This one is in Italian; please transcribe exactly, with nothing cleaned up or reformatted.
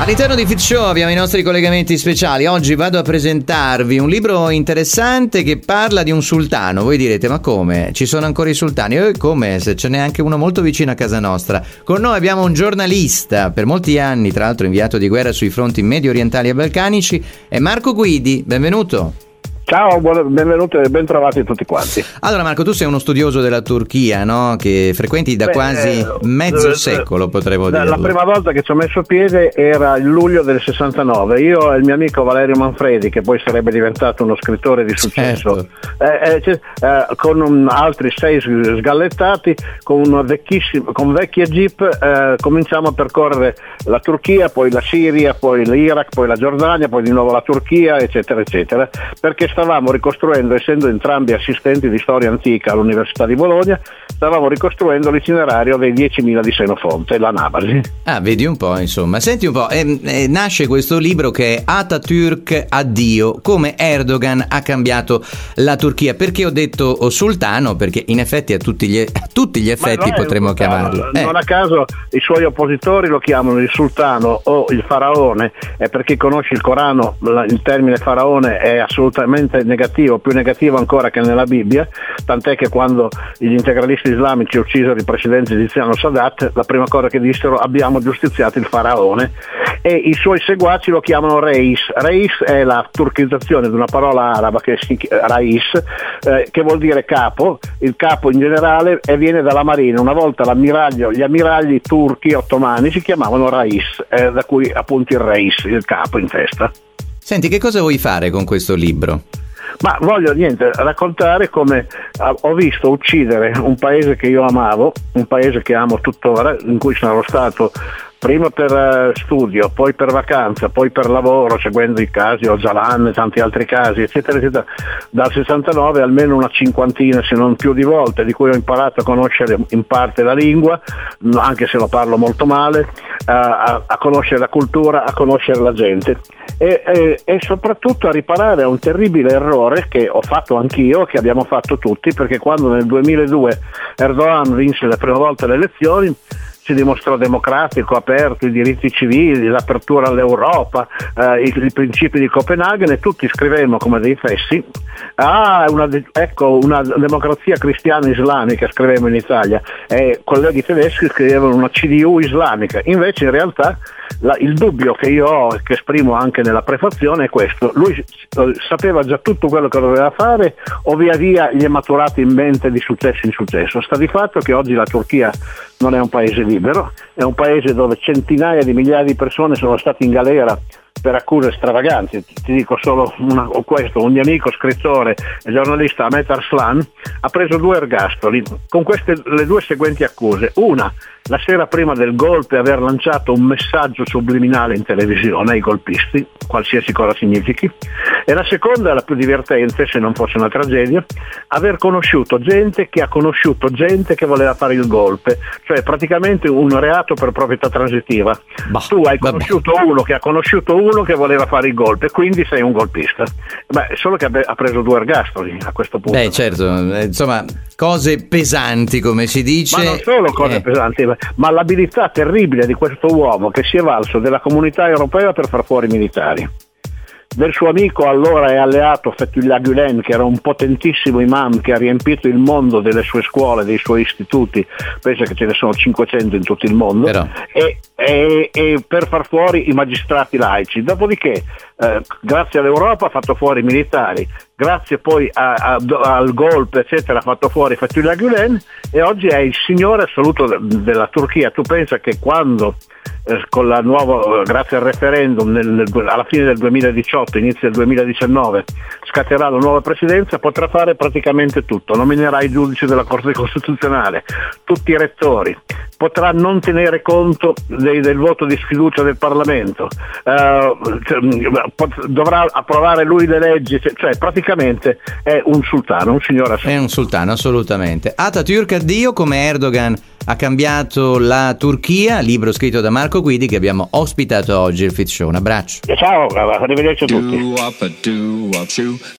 All'interno di Fit Show abbiamo i nostri collegamenti speciali. Oggi vado a presentarvi un libro interessante che parla di un sultano. Voi direte, ma come? Ci sono ancora i sultani? E come? Se ce n'è anche uno molto vicino a casa nostra. Con noi abbiamo un giornalista, per molti anni tra l'altro inviato di guerra sui fronti medio orientali e balcanici, è Marco Guidi. Benvenuto. Ciao, buon, benvenuti e ben trovati tutti quanti. Allora Marco, tu sei uno studioso della Turchia, no? Che frequenti da Beh, quasi mezzo eh, secolo, potremmo dire. La prima volta che ci ho messo piede era il luglio del sessantanove. Io e il mio amico Valerio Manfredi, che poi sarebbe diventato uno scrittore di successo, certo. eh, eh, con un, altri sei sgallettati, con, una vecchissima, con vecchie jeep, eh, cominciamo a percorrere la Turchia, poi la Siria, poi l'Iraq, poi la Giordania, poi di nuovo la Turchia, eccetera, eccetera, perché stavamo ricostruendo, essendo entrambi assistenti di storia antica all'Università di Bologna, stavamo ricostruendo l'itinerario dei diecimila di Senofonte, la Nabasi. Ah, vedi un po', insomma. Senti un po', eh, eh, nasce questo libro che è Atatürk addio, come Erdogan ha cambiato la Turchia. Perché ho detto sultano? Perché in effetti a tutti gli, a tutti gli effetti potremmo chiamarlo. Eh. Non a caso i suoi oppositori lo chiamano il sultano o il faraone, e per chi conosce il Corano il termine faraone è assolutamente negativo, più negativo ancora che nella Bibbia, tant'è che quando gli integralisti islamici uccisero il presidente egiziano Sadat, la prima cosa che dissero: abbiamo giustiziato il faraone, e i suoi seguaci lo chiamano Reis. Reis è la turchizzazione di una parola araba che si Rais, eh, che vuol dire capo, il capo in generale, e viene dalla marina. Una volta l'ammiraglio, gli ammiragli turchi ottomani si chiamavano Rais, eh, da cui appunto il Reis, il capo in testa. Senti, che cosa vuoi fare con questo libro? Ma voglio niente raccontare come ho visto uccidere un paese che io amavo, un paese che amo tuttora, in cui sono stato prima per studio, poi per vacanza, poi per lavoro, seguendo i casi Öcalan e tanti altri casi, eccetera, eccetera, dal sessantanove almeno una cinquantina, se non più di volte, di cui ho imparato a conoscere in parte la lingua, anche se lo parlo molto male, a, a conoscere la cultura, a conoscere la gente. E, e, e soprattutto a riparare a un terribile errore che ho fatto anch'io, che abbiamo fatto tutti, perché quando nel duemiladue Erdogan vinse la prima volta le elezioni si dimostrò democratico, aperto, i diritti civili, l'apertura all'Europa, eh, i, i principi di Copenaghen, e tutti scrivemmo come dei fessi: ah, una, ecco una democrazia cristiana islamica, scrivemmo in Italia, e colleghi tedeschi scrivevano una C D U islamica. Invece in realtà La, il dubbio che io ho, che esprimo anche nella prefazione, è questo: lui sapeva già tutto quello che doveva fare, o via via gli è maturato in mente di successo in successo. Sta di fatto che oggi la Turchia non è un paese libero, è un paese dove centinaia di migliaia di persone sono state in galera per accuse stravaganti. Ti dico solo una, questo: un mio amico scrittore e giornalista, Ahmet Arslan, ha preso due ergastoli con queste le due seguenti accuse: una, la sera prima del golpe aver lanciato un messaggio subliminale in televisione ai golpisti, qualsiasi cosa significhi, e la seconda, la più divertente, se non fosse una tragedia, aver conosciuto gente che ha conosciuto gente che voleva fare il golpe, cioè praticamente un reato per proprietà transitiva. Bah, tu hai conosciuto vabbè. uno che ha conosciuto uno che voleva fare il golpe, quindi sei un golpista. Beh, solo che ha preso due ergastoli a questo punto. Beh, certo, insomma, cose pesanti, come si dice. Ma non solo cose eh. pesanti, ma l'abilità terribile di questo uomo, che si è valso della comunità europea per far fuori i militari, del suo amico allora e alleato Fethullah Gülen, che era un potentissimo imam che ha riempito il mondo delle sue scuole, dei suoi istituti, pensa che ce ne sono cinquecento in tutto il mondo, e, e, e per far fuori i magistrati laici. Dopodiché eh, grazie all'Europa ha fatto fuori i militari, grazie poi a, a, al golpe eccetera ha fatto fuori Fethullah Gülen, e oggi è il signore assoluto de, della Turchia. Tu pensa che quando eh, con la nuova, grazie al referendum nel, nel, alla fine del duemiladiciotto, inizio del duemiladiciannove, scatterà la nuova presidenza, potrà fare praticamente tutto: nominerà i giudici della Corte Costituzionale, tutti i rettori, potrà non tenere conto dei, del voto di sfiducia del Parlamento, eh, pot, dovrà approvare lui le leggi, cioè praticamente è un sultano, un signore assoluto. È un sultano, assolutamente. Atatürk addio, come Erdogan ha cambiato la Turchia, libro scritto da Marco Guidi, che abbiamo ospitato oggi il Fit Show. Un abbraccio. Ciao, arrivederci a tutti.